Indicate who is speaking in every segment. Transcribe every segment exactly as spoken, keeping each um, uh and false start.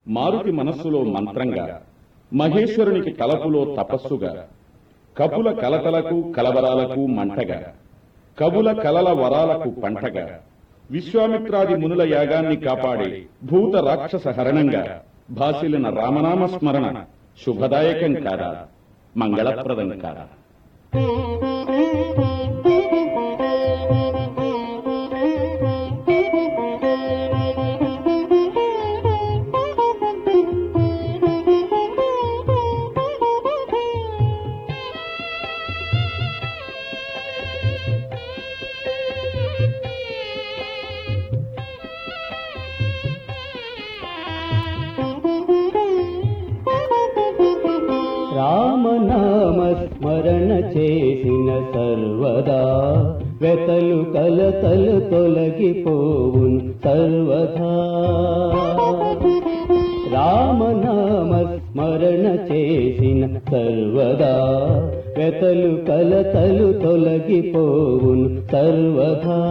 Speaker 1: మారుతి మనస్సులో మంత్రంగా, మహేశ్వరునికి తలపులో తపస్సుగా, కపుల కలతలకు కలవరాలకు మంటగా, కవుల కలల వరాలకు పంటగా, విశ్వామిత్రాది మునుల యాగాన్ని కాపాడే భూత రాక్షస హరణంగా భాసిలిన రామనామ స్మరణ శుభదాయకం కాదా, మంగళప్రదం కాదా?
Speaker 2: రామనామ స్మరణ చేసిన సర్వదా వెతలు కలతలు తొలగిపోవును సర్వదా. రామనామ స్మరణ చేసిన సర్వదా వెతలు కలతలు తొలగిపోవును సర్వదా.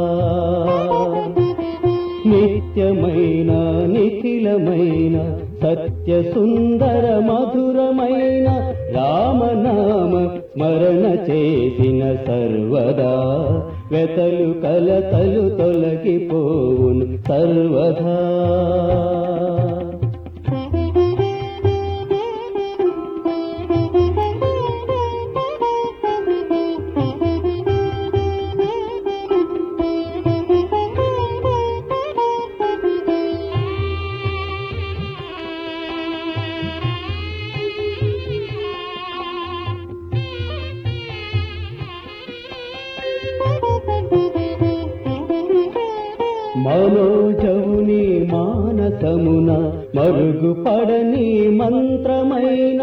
Speaker 2: నిత్యమైన నిఖిలమైన సత్య సుందర మధురమైన రామనామ స్మరణ చేసిన సర్వదా వెతలు కలతలు తొలగిపోవును సర్వదా. మనోజవుని మానసమున మరుగుపడని మంత్రమైన,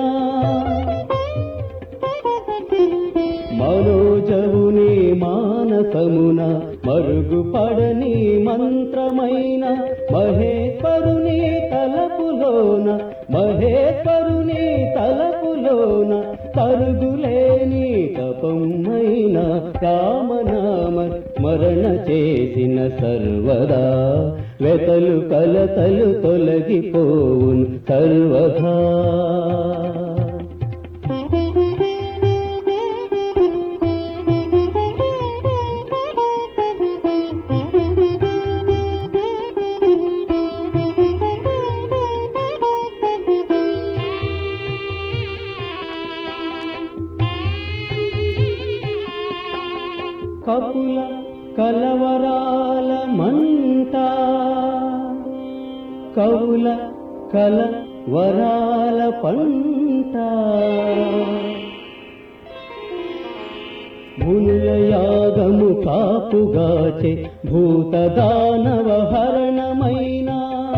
Speaker 2: మనోజవుని మానసమున మరుగుపడని మంత్రమైన, మహేశ్వరుని తలపులోన మహేశ్వరుని తలపులోన తరుగులేని తపమైన రామనామ స్మరణ చేసిన సర్వదా వెతలు కలతలు తొలగిపోవును సర్వదా. కపుల కలవరాల మంట, కవుల కల వరాల పంట, మునుల యాగము కాపుగాచే భూత దానవ హరణమైన,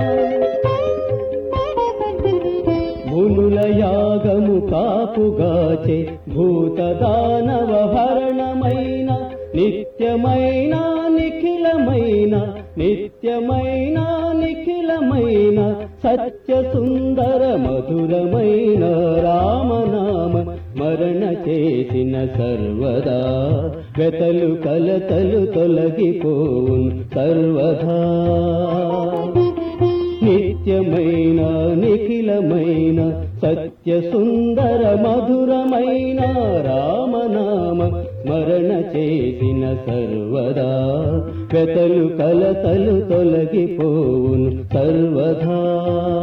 Speaker 2: మునుల యాగము కాపుగాచే భూత దానవ హరణమైన, నిత్యమైన నిఖిలమైన నిత్యమైన నిఖిలమైన సత్య సుందర మధురమైన రామనామ స్మరణ చేసిన సర్వదా వెతలు కలతలు తొలగిపోవును సర్వదా. నిత్యమైన నిఖిలమైన సత్య సుందర మధురమైన రామనామ స్మరణ చేసిన సర్వదా వెతలు కలతలు తొలగిపోవును సర్వదా.